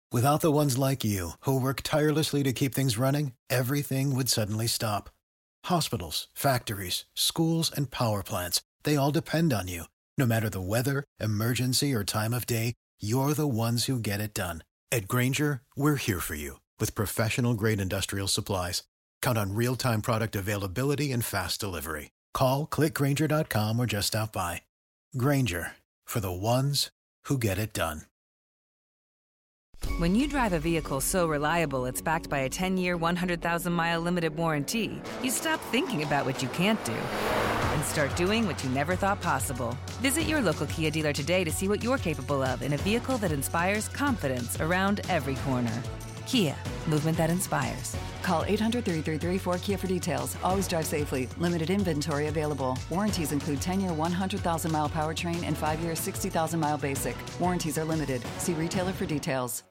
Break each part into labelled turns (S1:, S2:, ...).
S1: Without the ones like you, who work tirelessly to keep things running, everything would suddenly stop. Hospitals, factories, schools, and power plants, they all depend on you. No matter the weather, emergency, or time of day, you're the ones who get it done. At Grainger, we're here for you with professional-grade industrial supplies. Count on real-time product availability and fast delivery. Call, click Grainger.com, or just stop by. Grainger, for the ones who get it done.
S2: When you drive a vehicle so reliable it's backed by a 10-year, 100,000-mile limited warranty, you stop thinking about what you can't do and start doing what you never thought possible. Visit your local Kia dealer today to see what you're capable of in a vehicle that inspires confidence around every corner. Kia, movement that inspires.
S3: Call 800-333-4KIA for details. Always drive safely. Limited inventory available. Warranties include 10-year 100,000-mile powertrain and 5-year 60,000-mile basic. Warranties are limited. See retailer for details.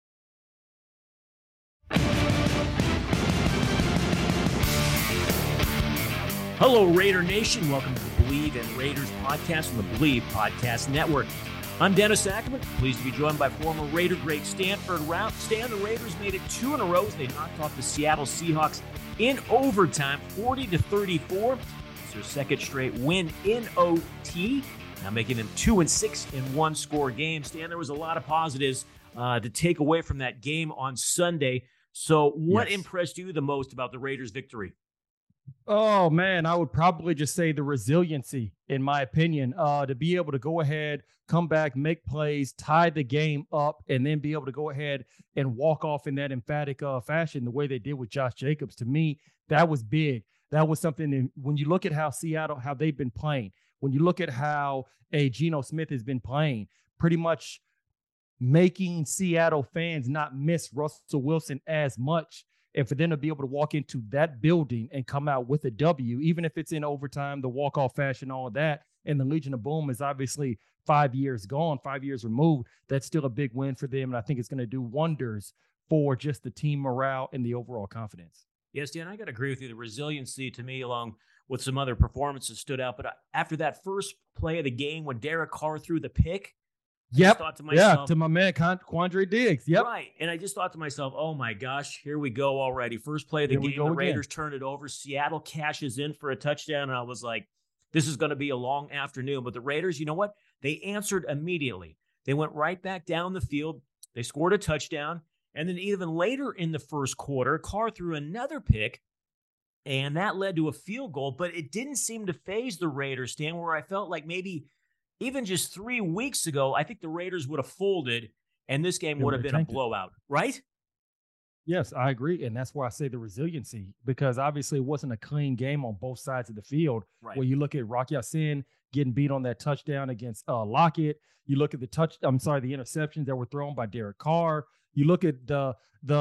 S4: Hello, Raider Nation. Welcome to the Believe in Raiders podcast on the Believe Podcast Network. I'm Dennis Ackerman, pleased to be joined by former Raider great Stanford Routt. Stan, the Raiders made it 2 in a row as they knocked off the Seattle Seahawks in overtime, 40-34. It's their second straight win in OT, now making them 2-6 in one-score games. Stan, there was a lot of positives to take away from that game on Sunday. So what impressed you the most about the Raiders' victory?
S5: Oh, man, I would probably just say the resiliency, in my opinion, to be able to go ahead, come back, make plays, tie the game up, and then be able to go ahead and walk off in that emphatic fashion the way they did with Josh Jacobs. To me, that was big. That was something that, when you look at how Seattle, how they've been playing, when you look at how Geno Smith has been playing, pretty much making Seattle fans not miss Russell Wilson as much. And for them to be able to walk into that building and come out with a W, even if it's in overtime, the walk-off fashion, all of that, and the Legion of Boom is obviously 5 years gone, 5 years removed, that's still a big win for them. And I think it's going to do wonders for just the team morale and the overall confidence.
S4: Yes, Dan, I got to agree with you. The resiliency to me, along with some other performances, stood out. But after that first play of the game when Derek Carr threw the pick,
S5: Thought to myself, to my man, Quandre Diggs. Yep.
S4: Right. And I just thought to myself, oh, my gosh, here we go already. First play of the game, the Raiders turn it over. Seattle cashes in for a touchdown. And I was like, this is going to be a long afternoon. But the Raiders, you know what? They answered immediately. They went right back down the field. They scored a touchdown. And then even later in the first quarter, Carr threw another pick. And that led to a field goal. But it didn't seem to faze the Raiders, Stan, where I felt like maybe even just 3 weeks ago, I think the Raiders would have folded and this game would have been a blowout, right?
S5: Yes, I agree. And that's why I say the resiliency, because obviously it wasn't a clean game on both sides of the field.
S4: Right.
S5: Where you look at Rock Ya-Sin getting beat on that touchdown against Lockett. You look at the interceptions that were thrown by Derek Carr. You look at the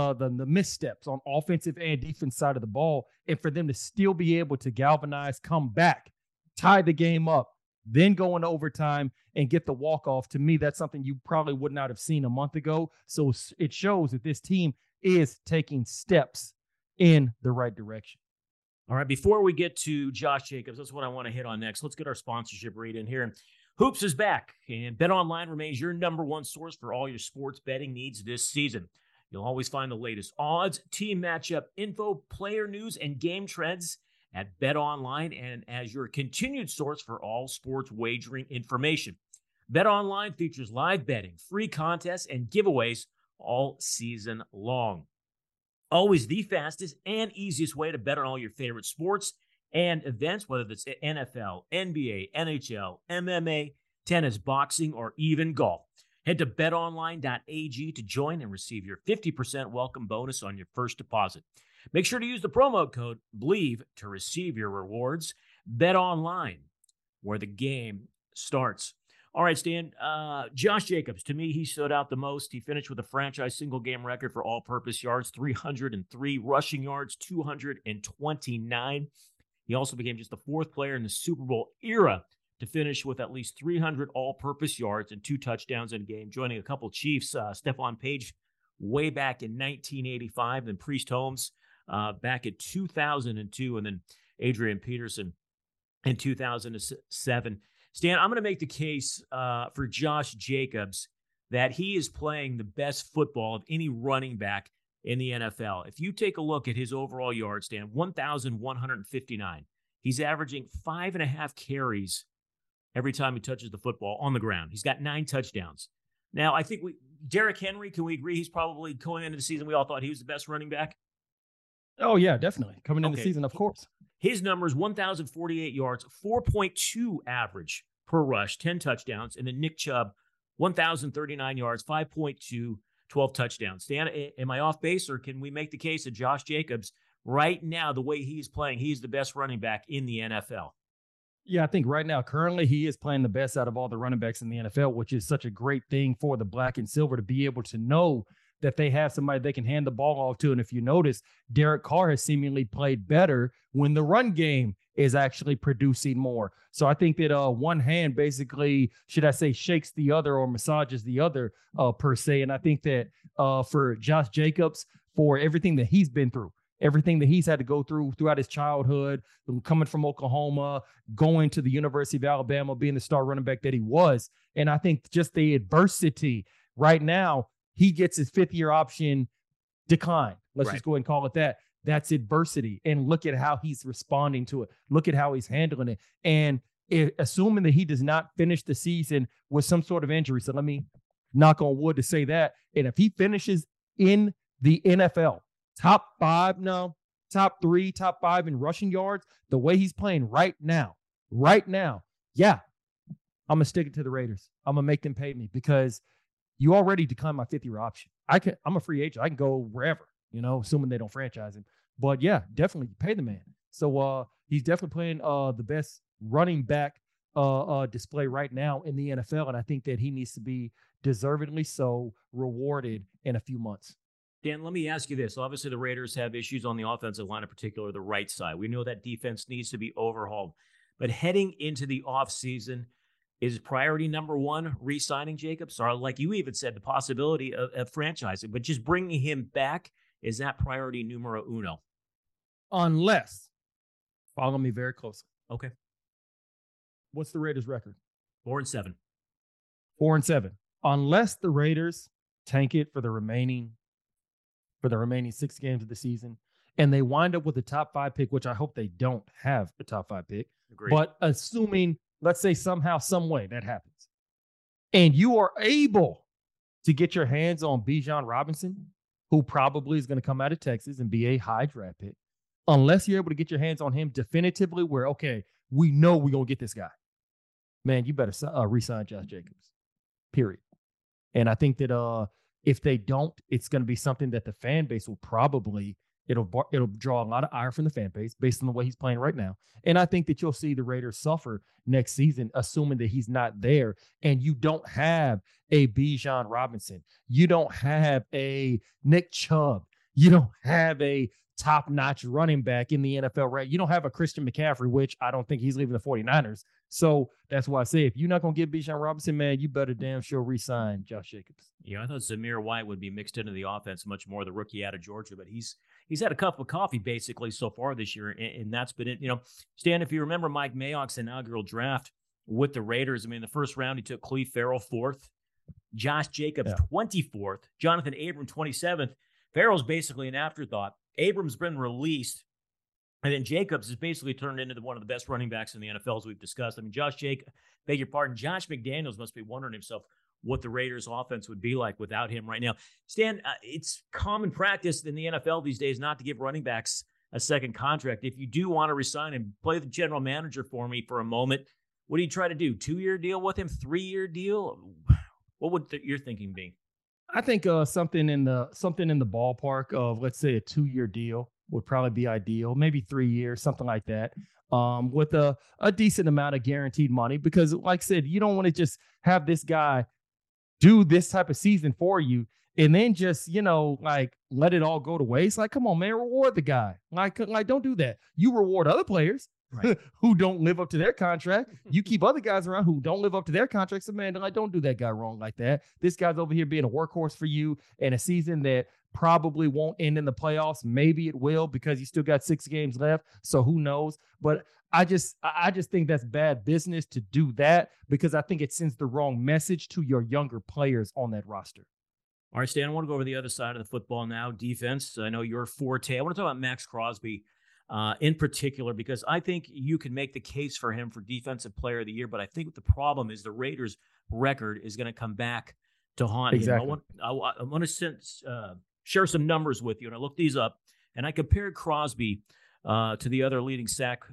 S5: missteps on offensive and defense side of the ball. And for them to still be able to galvanize, come back, tie the game up, then go into overtime and get the walk-off, to me, that's something you probably would not have seen a month ago. So it shows that this team is taking steps in the right direction.
S4: All right, before we get to Josh Jacobs, that's what I want to hit on next. Let's get our sponsorship read in here. Hoops is back, and BetOnline remains your number one source for all your sports betting needs this season. You'll always find the latest odds, team matchup info, player news, and game trends at BetOnline, and as your continued source for all sports wagering information. BetOnline features live betting, free contests, and giveaways all season long. Always the fastest and easiest way to bet on all your favorite sports and events, whether it's NFL, NBA, NHL, MMA, tennis, boxing, or even golf. Head to betonline.ag to join and receive your 50% welcome bonus on your first deposit. Make sure to use the promo code BELIEVE to receive your rewards. Bet online, where the game starts. All right, Stan, Josh Jacobs, to me, he stood out the most. He finished with a franchise single-game record for all-purpose yards, 303, rushing yards, 229. He also became just the fourth player in the Super Bowl era to finish with at least 300 all-purpose yards and 2 touchdowns in a game, joining a couple Chiefs, Stephon Page way back in 1985, then Priest Holmes back in 2002, and then Adrian Peterson in 2007. Stan, I'm going to make the case for Josh Jacobs that he is playing the best football of any running back in the NFL. If you take a look at his overall yards, Dan, 1,159. He's averaging 5.5 carries every time he touches the football on the ground. He's got 9 touchdowns. Now, I think Derrick Henry, can we agree he's probably going into the season, we all thought he was the best running back?
S5: Oh, yeah, definitely. Coming into the season, of course.
S4: His numbers, 1,048 yards, 4.2 average per rush, 10 touchdowns. And then Nick Chubb, 1,039 yards, 5.2, 12 touchdowns. Dan, am I off base, or can we make the case that Josh Jacobs, right now, the way he's playing, he's the best running back in the NFL?
S5: Yeah, I think right now, currently, he is playing the best out of all the running backs in the NFL, which is such a great thing for the black and silver to be able to know that they have somebody they can hand the ball off to. And if you notice, Derek Carr has seemingly played better when the run game is actually producing more. So I think that one hand basically, should I say, shakes the other or massages the other per se. And I think that for Josh Jacobs, for everything that he's been through, everything that he's had to go through throughout his childhood, coming from Oklahoma, going to the University of Alabama, being the star running back that he was. And I think just the adversity right now, he gets his 5th-year option decline. Let's just go ahead and call it that. That's adversity. And look at how he's responding to it. Look at how he's handling it. And assuming that he does not finish the season with some sort of injury, so let me knock on wood to say that. And if he finishes in the NFL, top 3, top 5 in rushing yards, the way he's playing right now, yeah, I'm going to stick it to the Raiders. I'm going to make them pay me because you already declined my 5th-year option. I'm a free agent. I can go wherever, assuming they don't franchise him. But yeah, definitely pay the man. So he's definitely playing the best running back display right now in the NFL. And I think that he needs to be deservedly so rewarded in a few months.
S4: Dan, let me ask you this. Obviously, the Raiders have issues on the offensive line, in particular the right side. We know that defense needs to be overhauled. But heading into the offseason, is priority number one re-signing Jacobs? Or like you even said, the possibility of franchising, but just bringing him back, is that priority numero uno?
S5: Unless, follow me very closely.
S4: Okay.
S5: What's the Raiders' record?
S4: 4-7.
S5: 4-7. Unless the Raiders tank it for the remaining 6 games of the season, and they wind up with a top 5 pick, which I hope they don't have a top 5 pick.
S4: Agreed.
S5: But assuming, let's say somehow, some way that happens, and you are able to get your hands on Bijan Robinson, who probably is going to come out of Texas and be a high draft pick, unless you're able to get your hands on him definitively where, okay, we know we're going to get this guy, man, you better re-sign Josh Jacobs, period. And I think that if they don't, it's going to be something that the fan base will probably, it'll draw a lot of ire from the fan base based on the way he's playing right now. And I think that you'll see the Raiders suffer next season, assuming that he's not there. And you don't have a Bijan Robinson. You don't have a Nick Chubb. You don't have a top-notch running back in the NFL, right? You don't have a Christian McCaffrey, which I don't think he's leaving the 49ers. So that's why I say, if you're not going to get Bijan Robinson, man, you better damn sure re-sign Josh Jacobs.
S4: Yeah, I thought Zamir White would be mixed into the offense much more, the rookie out of Georgia, but he's had a cup of coffee basically so far this year, and that's been it. Stan, if you remember Mike Mayock's inaugural draft with the Raiders, I mean, the first round he took Cleve Farrell 4th, Josh Jacobs 24th, Jonathan Abram 27th. Farrell's basically an afterthought. Abram's been released, and then Jacobs has basically turned into one of the best running backs in the NFL, as we've discussed. I mean, Josh McDaniels must be wondering himself what the Raiders' offense would be like without him right now. Stan, it's common practice in the NFL these days not to give running backs a second contract. If you do want to resign him, play the general manager for me for a moment. What do you try to do? 2-year deal with him? 3-year deal? What would your thinking be?
S5: I think something in the ballpark of, let's say, a 2-year deal would probably be ideal. Maybe 3 years, something like that, with a decent amount of guaranteed money. Because, like I said, you don't want to just have this guy do this type of season for you and then just, let it all go to waste. Like, come on, man, reward the guy. Like don't do that. You reward other players. Right. Who don't live up to their contract. You keep other guys around who don't live up to their contracts. So, man, don't do that guy wrong like that. This guy's over here being a workhorse for you in a season that probably won't end in the playoffs. Maybe it will because you still got 6 games left. So who knows? But I just think that's bad business to do that, because I think it sends the wrong message to your younger players on that roster.
S4: All right, Stan, I want to go over the other side of the football now, defense. I know your forte. I want to talk about Max Crosby in particular, because I think you can make the case for him for Defensive Player of the Year, but I think the problem is the Raiders' record is going to come back to haunt him. I want to share some numbers with you, and I looked these up, and I compared Crosby to the other leading sackers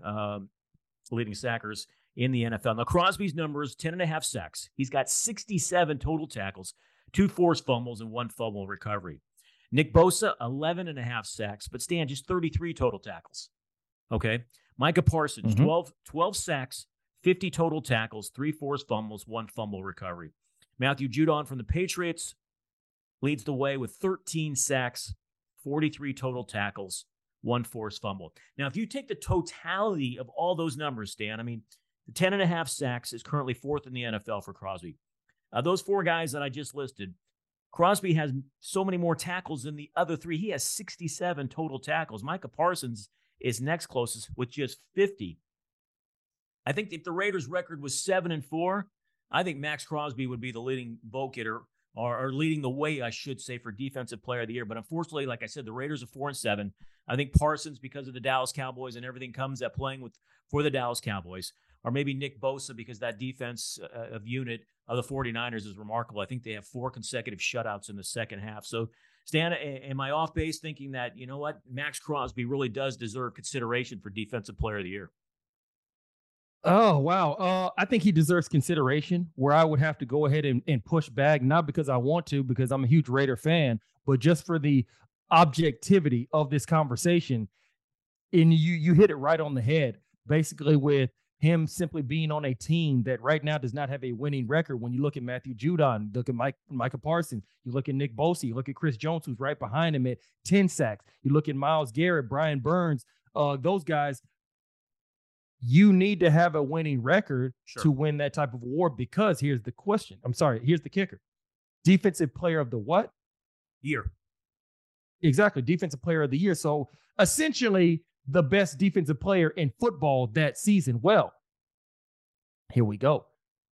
S4: in the NFL. Now, Crosby's numbers, 10.5 sacks. He's got 67 total tackles, 2 forced fumbles, and 1 fumble recovery. Nick Bosa, 11.5 sacks, but Stan, just 33 total tackles. Okay. Micah Parsons, 12 sacks, 50 total tackles, 3 forced fumbles, 1 fumble recovery. Matthew Judon from the Patriots leads the way with 13 sacks, 43 total tackles, 1 forced fumble. Now, if you take the totality of all those numbers, Stan, I mean, the 10.5 sacks is currently 4th in the NFL for Crosby. Those 4 guys that I just listed, Crosby has so many more tackles than the other 3. He has 67 total tackles. Micah Parsons is next closest with just 50. I think if the Raiders' record was 7-4, I think Max Crosby would be the leading vote getter, or leading the way, I should say, for Defensive Player of the Year. But unfortunately, like I said, the Raiders are 4-7. I think Parsons, because of the Dallas Cowboys and everything comes at playing for the Dallas Cowboys, or maybe Nick Bosa, because that defense of unit of the 49ers is remarkable. I think they have 4 consecutive shutouts in the second half. So, Stan, am I off base thinking that, you know what, Max Crosby really does deserve consideration for Defensive Player of the Year?
S5: Oh, wow. I think he deserves consideration, where I would have to go ahead and push back, not because I want to, because I'm a huge Raider fan, but just for the objectivity of this conversation. And you hit it right on the head, basically, with him simply being on a team that right now does not have a winning record. When you look at Matthew Judon, look at Micah Parsons, you look at Nick Bosa, you look at Chris Jones, who's right behind him at 10 sacks. You look at Myles Garrett, Brian Burns, those guys. You need to have a winning record to win that type of award, because here's the question. Here's the kicker. Defensive Player of the what?
S4: Year.
S5: Exactly. Defensive Player of the Year. So essentially the best defensive player in football that season. Well, here we go.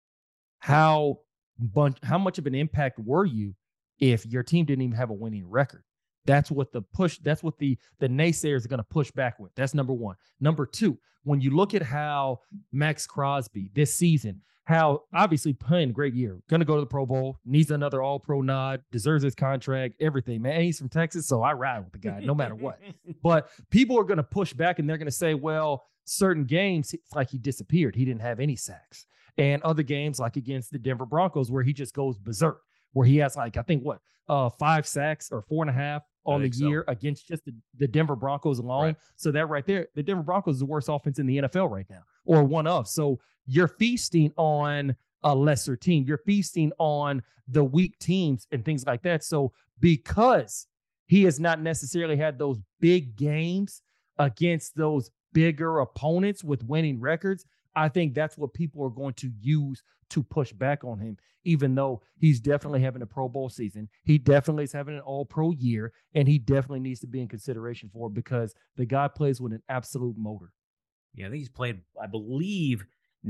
S5: How much of an impact were you if your team didn't even have a winning record? That's what the naysayers are going to push back with. That's number one. Number two, when you look at how Max Crosby this season, how obviously playing a great year, going to go to the Pro Bowl, needs another All-Pro nod, deserves his contract, everything, man. He's from Texas, so I ride with the guy no matter what. But people are going to push back, and they're going to say, well, certain games, it's like he disappeared. He didn't have any sacks. And other games, like against the Denver Broncos, where he just goes berserk, where he has 5 sacks or 4.5 on the year against just the Denver Broncos alone. Right. So that right there, the Denver Broncos is the worst offense in the NFL right now, or one of. So you're feasting on a lesser team. You're feasting on the weak teams and things like that. So because he has not necessarily had those big games against those bigger opponents with winning records, I think that's what people are going to use to push back on him, even though he's definitely having a Pro Bowl season. He definitely is having an All-Pro year, and he definitely needs to be in consideration for it, because the guy plays with an absolute motor.
S4: Yeah, I think he's played, I believe,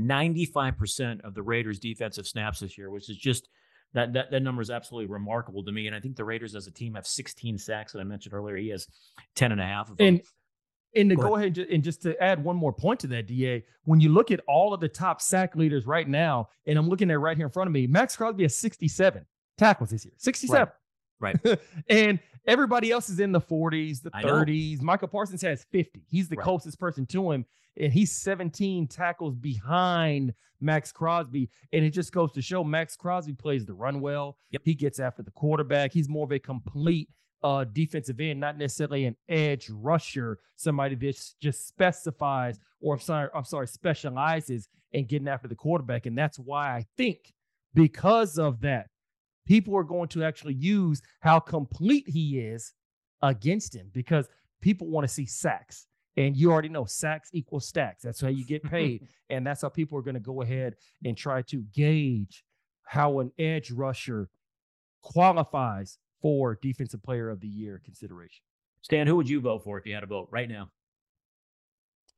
S4: 95% of the Raiders' defensive snaps this year, which is just that number is absolutely remarkable to me. And I think the Raiders as a team have 16 sacks that I mentioned earlier. He has 10.5 of them.
S5: And to go ahead and just to add one more point to that, DA, when you look at all of the top sack leaders right now, and I'm looking at right here in front of me, Max Crosby has 67 tackles this year. 67.
S4: Right.
S5: And everybody else is in the 40s, the 30s. Micah Parsons has 50. He's the closest person to him, and he's 17 tackles behind Max Crosby. And it just goes to show Max Crosby plays the run well. Yep. He gets after the quarterback. He's more of a complete defensive end, not necessarily an edge rusher, somebody that just specializes in getting after the quarterback. And that's why I think, because of that, people are going to actually use how complete he is against him, because people want to see sacks. And you already know sacks equals stacks. That's how you get paid. And that's how people are going to go ahead and try to gauge how an edge rusher qualifies for Defensive Player of the Year consideration.
S4: Stan, who would you vote for if you had a vote right now?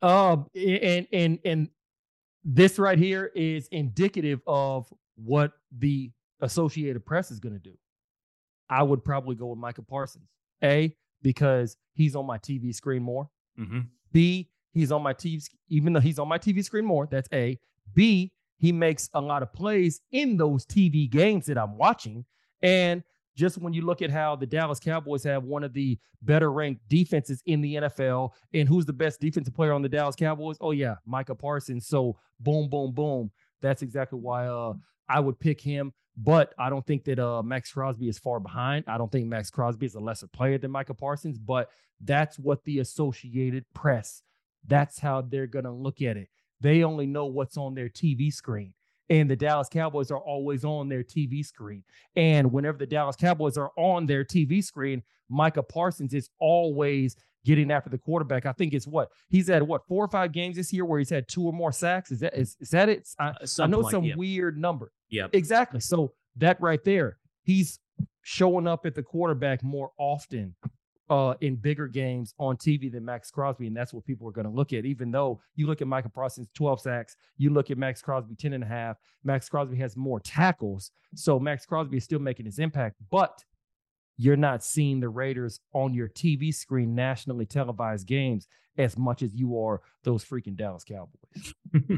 S5: And this right here is indicative of what the Associated Press is going to do. I would probably go with Micah Parsons. A, because he's on my TV screen more.
S4: Mm-hmm.
S5: B, he's on my TV, even though he's on my TV screen more. That's A. B, he makes a lot of plays in those TV games that I'm watching. And just when you look at how the Dallas Cowboys have one of the better ranked defenses in the NFL, and who's the best defensive player on the Dallas Cowboys? Oh, yeah, Micah Parsons. So boom, boom, boom. That's exactly why I would pick him. But I don't think that Max Crosby is far behind. I don't think Max Crosby is a lesser player than Micah Parsons, but that's what the Associated Press, that's how they're going to look at it. They only know what's on their TV screen. And the Dallas Cowboys are always on their TV screen. And whenever the Dallas Cowboys are on their TV screen, Micah Parsons is always getting after the quarterback. I think it's he's had 4 or 5 games this year where he's had 2 or more sacks. Is that it? I know some weird number.
S4: Yeah,
S5: exactly. So that right there, he's showing up at the quarterback more often in bigger games on TV than Max Crosby, and that's what people are going to look at. Even though you look at Micah Parsons, 12 sacks, you look at Max Crosby, 10.5. Max Crosby has more tackles, so Max Crosby is still making his impact, but you're not seeing the Raiders on your TV screen, nationally televised games, as much as you are those freaking Dallas Cowboys.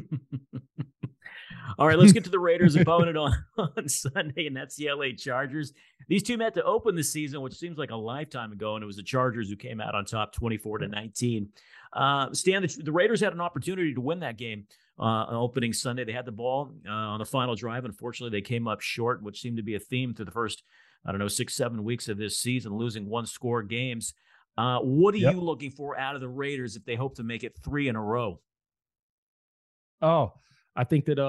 S4: All right, let's get to the Raiders' opponent on Sunday, and that's the LA Chargers. These two met to open the season, which seems like a lifetime ago, and it was the Chargers who came out on top 24-19. Stan, the Raiders had an opportunity to win that game on opening Sunday. They had the ball on the final drive. Unfortunately, they came up short, which seemed to be a theme to the first, 6-7 weeks of this season, losing 1-score games. What are you looking for out of the Raiders if they hope to make it 3 in a row?
S5: Oh, I think that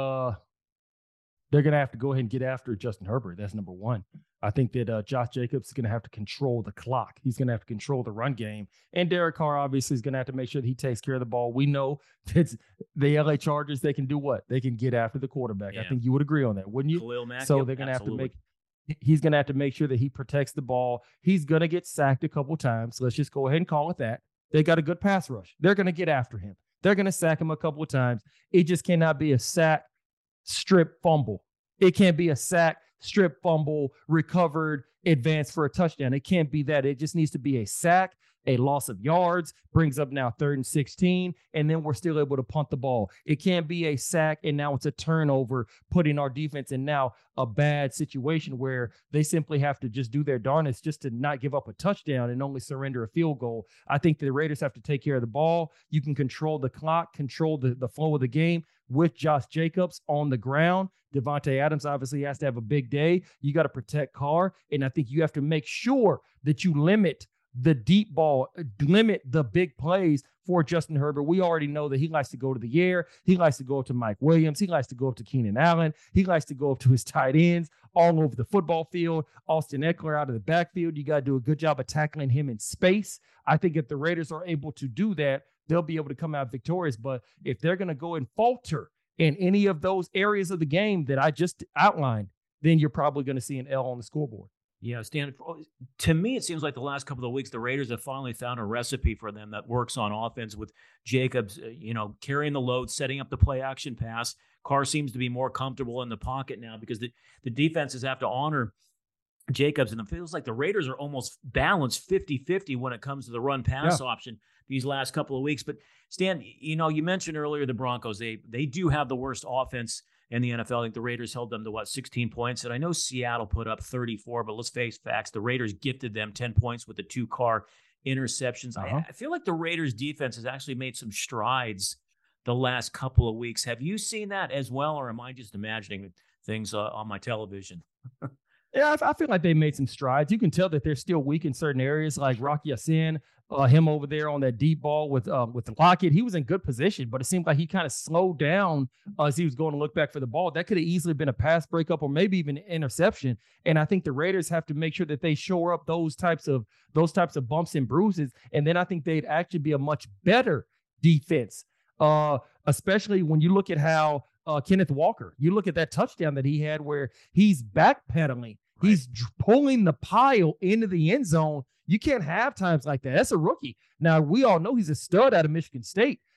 S5: they're going to have to go ahead and get after Justin Herbert. That's number one. I think that Josh Jacobs is going to have to control the clock. He's going to have to control the run game. And Derek Carr obviously is going to have to make sure that he takes care of the ball. We know that the LA Chargers, they can do what? They can get after the quarterback. Yeah. I think you would agree on that, wouldn't you?
S4: Khalil Mack,
S5: so they're going to have to he's going to have to make sure that he protects the ball. He's going to get sacked a couple times. So let's just go ahead and call it that. They got a good pass rush. They're going to get after him. They're going to sack him a couple of times. It just cannot be a sack, strip, fumble. It can't be a sack, strip, fumble, recovered, advance for a touchdown. It can't be that. It just needs to be a sack, a loss of yards, brings up now 3rd and 16, and then we're still able to punt the ball. It can't be a sack, and now it's a turnover, putting our defense in now a bad situation where they simply have to just do their darnest just to not give up a touchdown and only surrender a field goal. I think the Raiders have to take care of the ball. You can control the clock, control the flow of the game with Josh Jacobs on the ground. Devontae Adams obviously has to have a big day. You got to protect Carr, and I think you have to make sure that you limit the deep ball, limit the big plays for Justin Herbert. We already know that he likes to go to the air. He likes to go up to Mike Williams. He likes to go up to Keenan Allen. He likes to go up to his tight ends all over the football field. Austin Eckler out of the backfield. You got to do a good job of tackling him in space. I think if the Raiders are able to do that, they'll be able to come out victorious. But if they're going to go and falter in any of those areas of the game that I just outlined, then you're probably going to see an L on the scoreboard.
S4: Yeah, Stan, to me, it seems like the last couple of weeks, the Raiders have finally found a recipe for them that works on offense with Jacobs, carrying the load, setting up the play action pass. Carr seems to be more comfortable in the pocket now because the defenses have to honor Jacobs. And it feels like the Raiders are almost balanced 50-50 when it comes to the run pass option these last couple of weeks. But Stan, you mentioned earlier the Broncos, they do have the worst offense in the NFL. I think the Raiders held them to 16 points. And I know Seattle put up 34, but let's face facts. The Raiders gifted them 10 points with the 2 Carr interceptions. I feel like the Raiders defense has actually made some strides the last couple of weeks. Have you seen that as well, or am I just imagining things on my television?
S5: Yeah, I feel like they made some strides. You can tell that they're still weak in certain areas, like Rocky Ya-Sin, him over there on that deep ball with Lockett. He was in good position, but it seemed like he kind of slowed down as he was going to look back for the ball. That could have easily been a pass breakup or maybe even an interception. And I think the Raiders have to make sure that they shore up those types of bumps and bruises. And then I think they'd actually be a much better defense, especially when you look at how Kenneth Walker, you look at that touchdown that he had where he's backpedaling. Right. He's pulling the pile into the end zone. You can't have times like that. That's a rookie. Now, we all know he's a stud out of Michigan State,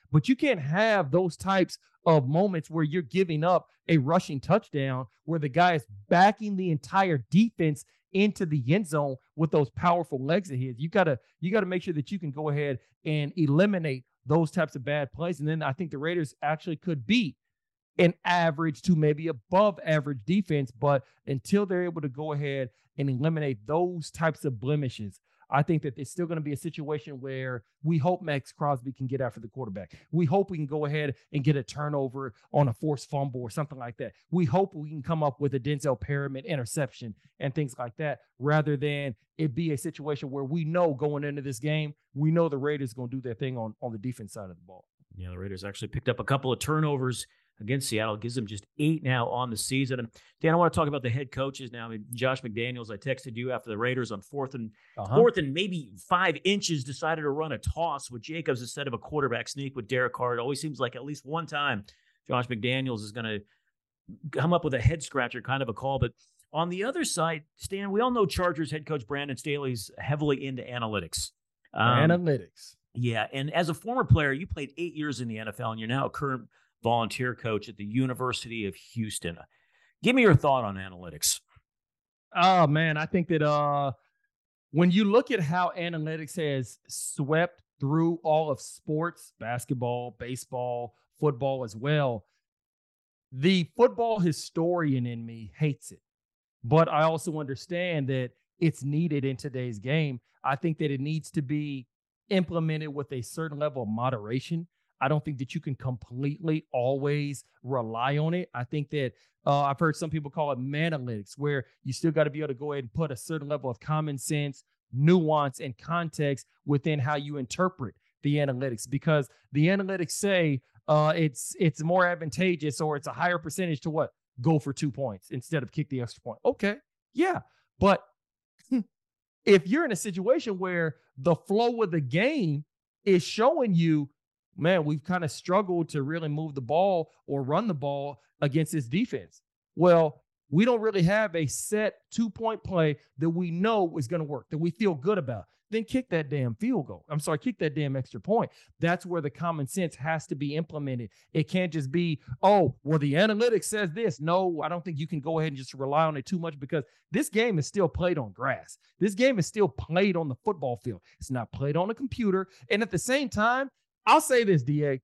S5: But you can't have those types of moments where you're giving up a rushing touchdown where the guy is backing the entire defense into the end zone with those powerful legs of his. You gotta make sure that you can go ahead and eliminate those types of bad plays. And then I think the Raiders actually could beat an average to maybe above average defense. But until they're able to go ahead and eliminate those types of blemishes, I think that it's still going to be a situation where we hope Max Crosby can get after the quarterback. We hope we can go ahead and get a turnover on a forced fumble or something like that. We hope we can come up with a Denzel Perryman interception and things like that, rather than it be a situation where we know going into this game, we know the Raiders going to do their thing on the defense side of the ball.
S4: Yeah, the Raiders actually picked up a couple of turnovers against Seattle. It gives them just 8 now on the season. And Dan, I want to talk about the head coaches now. I mean, Josh McDaniels, I texted you after the Raiders on fourth and maybe 5 inches decided to run a toss with Jacobs instead of a quarterback sneak with Derek Carr. It always seems like at least one time Josh McDaniels is going to come up with a head scratcher kind of a call. But on the other side, Stan, we all know Chargers head coach Brandon Staley's heavily into analytics.
S5: Analytics.
S4: Yeah, and as a former player, you played 8 years in the NFL, and you're now a current volunteer coach at the University of Houston. Give me your thought on analytics.
S5: Oh, man, I think that when you look at how analytics has swept through all of sports, basketball, baseball, football as well, the football historian in me hates it. But I also understand that it's needed in today's game. I think that it needs to be implemented with a certain level of moderation. I don't think that you can completely always rely on it. I think that I've heard some people call it manalytics, where you still got to be able to go ahead and put a certain level of common sense, nuance, and context within how you interpret the analytics, because the analytics say it's more advantageous, or it's a higher percentage to what? Go for 2 points instead of kick the extra point. Okay, yeah. But if you're in a situation where the flow of the game is showing you, man, we've kind of struggled to really move the ball or run the ball against this defense. Well, we don't really have a set 2-point play that we know is going to work, that we feel good about. Then kick that damn field goal. Kick that damn extra point. That's where the common sense has to be implemented. It can't just be, oh, well, the analytics says this. No, I don't think you can go ahead and just rely on it too much, because this game is still played on grass. This game is still played on the football field. It's not played on a computer. And at the same time, I'll say this, DA.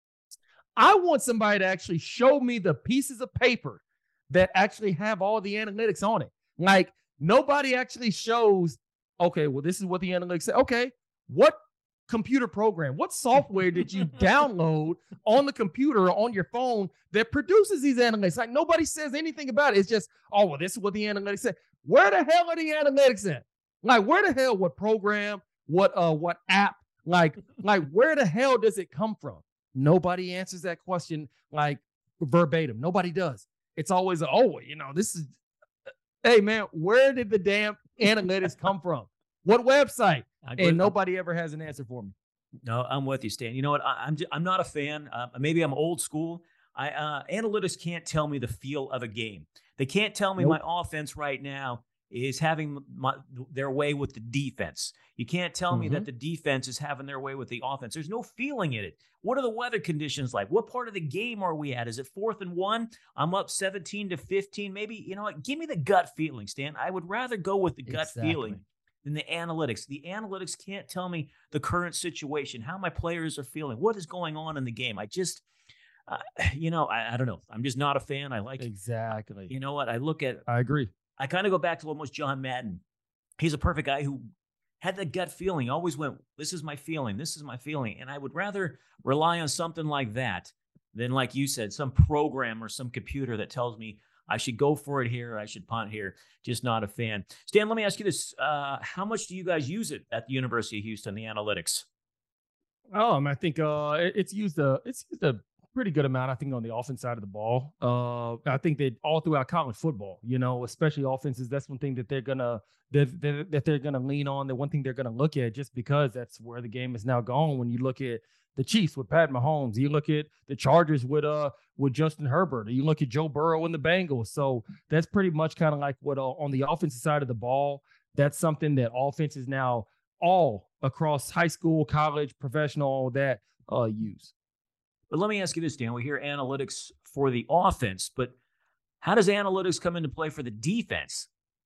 S5: I want somebody to actually show me the pieces of paper that actually have all the analytics on it. Like, nobody actually shows, okay, well, this is what the analytics say. Okay, what computer program, what software did you download on the computer or on your phone that produces these analytics? Like, nobody says anything about it. It's just, oh, well, this is what the analytics say. Where the hell are the analytics at? Like, where the hell, what program, what app? Like where the hell does it come from? Nobody answers that question like verbatim. Nobody does. It's always, this is, hey man, where did the damn analytics come from? What website? And nobody ever has an answer for me.
S4: No, I'm with you, Stan. You know what? I'm not a fan. Maybe I'm old school. Analytics can't tell me the feel of a game. They can't tell me my offense right now is having their way with the defense. You can't tell me that the defense is having their way with the offense. There's no feeling in it. What are the weather conditions like? What part of the game are we at? Is it 4th and 1? I'm up 17-15. Maybe, you know what? Give me the gut feeling, Stan. I would rather go with the gut feeling than the analytics. The analytics can't tell me the current situation, how my players are feeling, what is going on in the game. I just, I don't know. I'm just not a fan. I like
S5: exactly.
S4: You know what? I
S5: agree.
S4: I kind of go back to almost John Madden. He's a perfect guy who had that gut feeling, always went, this is my feeling, this is my feeling. And I would rather rely on something like that than, like you said, some program or some computer that tells me I should go for it here, I should punt here. Just not a fan. Stan, let me ask you this. How much do you guys use it at the University of Houston, the analytics?
S5: I think it's used a pretty good amount, I think, on the offense side of the ball. I think that all throughout college football, especially offenses, that's one thing that they're gonna lean on. The one thing they're gonna look at, just because that's where the game is now gone. When you look at the Chiefs with Pat Mahomes, you look at the Chargers with Justin Herbert, or you look at Joe Burrow and the Bengals. So that's pretty much kind of like what on the offensive side of the ball. That's something that offenses now all across high school, college, professional, all that use.
S4: But let me ask you this, Dan. We hear analytics for the offense, but how does analytics come into play for the defense?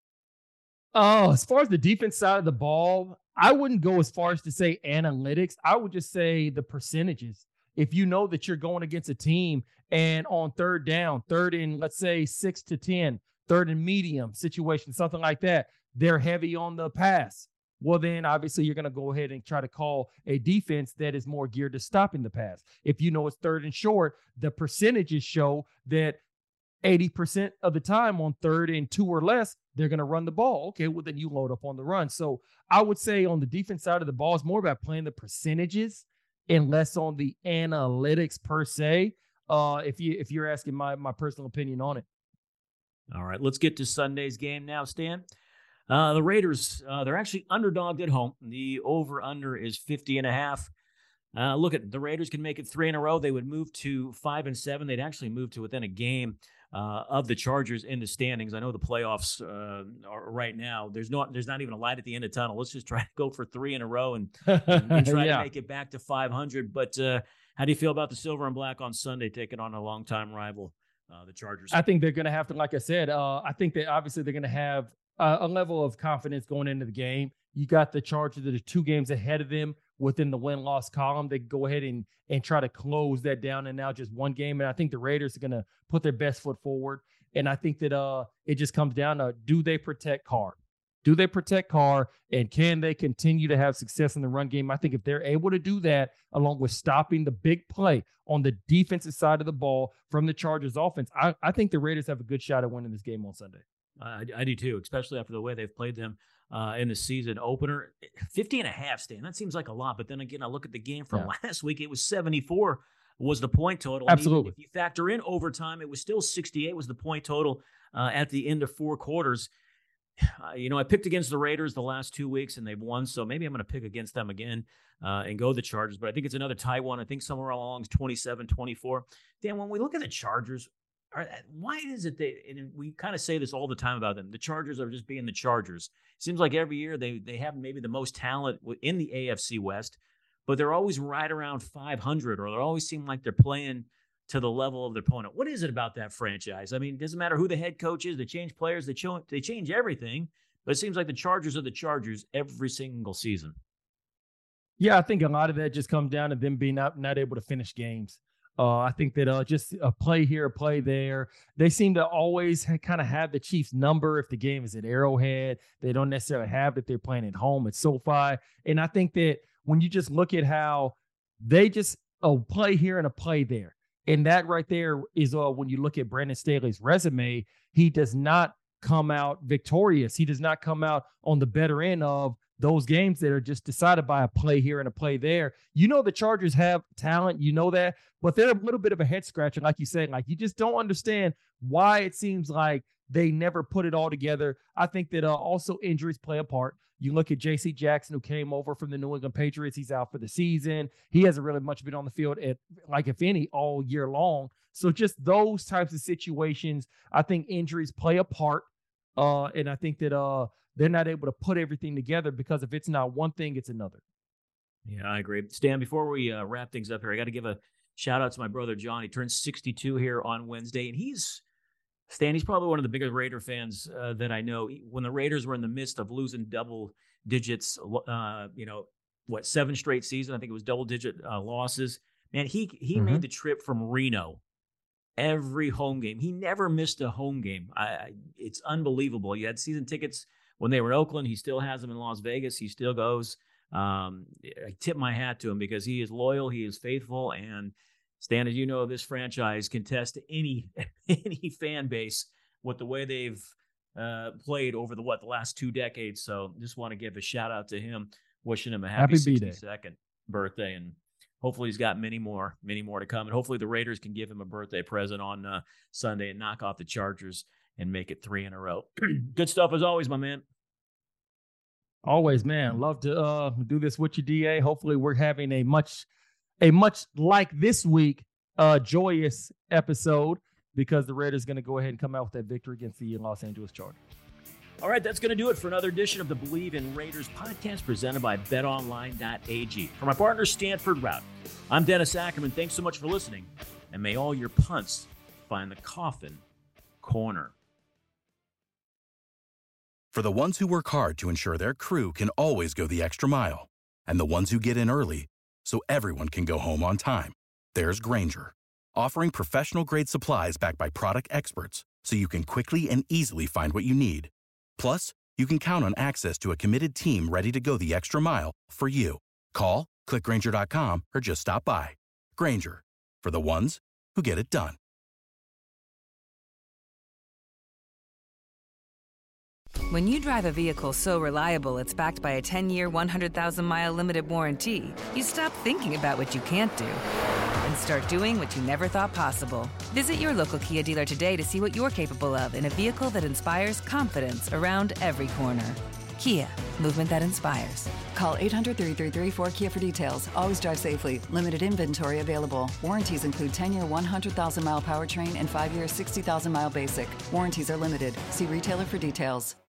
S5: Oh, as far as the defense side of the ball, I wouldn't go as far as to say analytics. I would just say the percentages. If you know that you're going against a team and on third down, third and let's say 6 to 10, third and medium situation, something like that, they're heavy on the pass. Well, then obviously you're going to go ahead and try to call a defense that is more geared to stopping the pass. If you know it's third and short, the percentages show that 80% of the time on third and 2 or less, they're going to run the ball. Okay, well, then you load up on the run. So I would say on the defense side of the ball, it's more about playing the percentages and less on the analytics per se. If you're asking my personal opinion on it.
S4: All right, let's get to Sunday's game now, Stan. The Raiders, they're actually underdogged at home. The over-under is 50.5. Look at the Raiders can make it 3 in a row. They would move to 5-7. They'd actually move to within a game of the Chargers in the standings. I know the playoffs are right now. There's not even a light at the end of the tunnel. Let's just try to go for 3 in a row and try to make it back to 500. But how do you feel about the Silver and Black on Sunday taking on a longtime rival, the Chargers?
S5: I think they're going to have to, like I said, I think that obviously they're going to have a level of confidence going into the game. You got the Chargers that are 2 games ahead of them within the win-loss column. They go ahead and try to close that down and now just 1 game. And I think the Raiders are going to put their best foot forward. And I think that it just comes down to, do they protect Carr? Do they protect Carr? And can they continue to have success in the run game? I think if they're able to do that, along with stopping the big play on the defensive side of the ball from the Chargers offense, I think the Raiders have a good shot at winning this game on Sunday.
S4: I do too, especially after the way they've played them in the season opener. 50.5, Stan. That seems like a lot. But then again, I look at the game from last week. It was 74 was the point total.
S5: Absolutely.
S4: If you factor in overtime, it was still 68 was the point total at the end of 4 quarters. I picked against the Raiders the last 2 weeks, and they've won. So maybe I'm going to pick against them again and go the Chargers. But I think it's another tie one. I think somewhere along 27-24. Dan, when we look at the Chargers, why is it and we kind of say this all the time about them, the Chargers are just being the Chargers. It seems like every year they have maybe the most talent in the AFC West, but they're always right around 500, or they always seem like they're playing to the level of their opponent. What is it about that franchise? I mean, it doesn't matter who the head coach is. They change players. They change everything, but it seems like the Chargers are the Chargers every single season.
S5: Yeah, I think a lot of that just comes down to them being not able to finish games. I think that just a play here, a play there. They seem to always kind of have the Chiefs' number if the game is at Arrowhead. They don't necessarily have it. They're playing at home at SoFi. And I think that when you just look at how they just play here and a play there, and that right there is when you look at Brandon Staley's resume, he does not come out victorious. He does not come out on the better end of those games that are just decided by a play here and a play there. The Chargers have talent, that, but they're a little bit of a head scratcher, like you said. Like, you just don't understand why it seems like they never put it all together. I think that also injuries play a part. You look at J.C. Jackson, who came over from the New England Patriots. He's out for the season. He hasn't really much been on the field, if any, all year long. So just those types of situations, I think injuries play a part. And I think that they're not able to put everything together, because if it's not one thing, it's another.
S4: Yeah, I agree. Stan, before we wrap things up here, I got to give a shout out to my brother, John. He turns 62 here on Wednesday, and he's probably one of the biggest Raider fans that I know. When the Raiders were in the midst of losing double digits, 7 straight seasons, I think it was double digit losses. Man, he made the trip from Reno every home game. He never missed a home game. It's unbelievable. You had season tickets when they were in Oakland. He still has them in Las Vegas. He still goes. I tip my hat to him because he is loyal. He is faithful. And Stan, as you know, this franchise can test any fan base with the way they've played over the last 2 decades. So just want to give a shout out to him, wishing him a happy 62nd birthday. And hopefully he's got many more to come. And hopefully the Raiders can give him a birthday present on Sunday and knock off the Chargers and make it 3 in a row. Good stuff as always, my man.
S5: Always, man. Love to do this with you, DA. Hopefully we're having a much like this week, joyous episode, because the Raiders going to go ahead and come out with that victory against the Los Angeles Chargers.
S4: All right, that's going to do it for another edition of the Believe in Raiders podcast presented by BetOnline.ag. For my partner, Stanford Route, I'm Dennis Ackerman. Thanks so much for listening, and may all your punts find the coffin corner.
S6: For the ones who work hard to ensure their crew can always go the extra mile, and the ones who get in early so everyone can go home on time, there's Grainger, offering professional-grade supplies backed by product experts so you can quickly and easily find what you need. Plus, you can count on access to a committed team ready to go the extra mile for you. Call, click Grainger.com, or just stop by. Grainger, for the ones who get it done.
S2: When you drive a vehicle so reliable it's backed by a 10-year, 100,000-mile limited warranty, you stop thinking about what you can't do and start doing what you never thought possible. Visit your local Kia dealer today to see what you're capable of in a vehicle that inspires confidence around every corner. Kia, movement that inspires.
S3: Call 800-333-4KIA for details. Always drive safely. Limited inventory available. Warranties include 10-year 100,000-mile powertrain and 5-year 60,000-mile basic. Warranties are limited. See retailer for details.